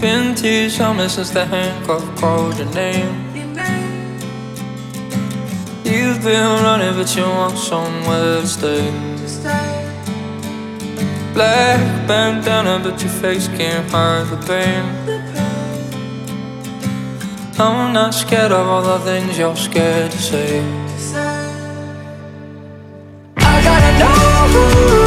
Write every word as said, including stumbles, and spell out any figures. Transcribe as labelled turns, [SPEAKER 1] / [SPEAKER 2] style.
[SPEAKER 1] Been to your summer since the handcuff called your name. You've been running but you want somewhere to stay. Black bandana but your face can't hide the pain. I'm not scared of all the things you're scared to say. I gotta know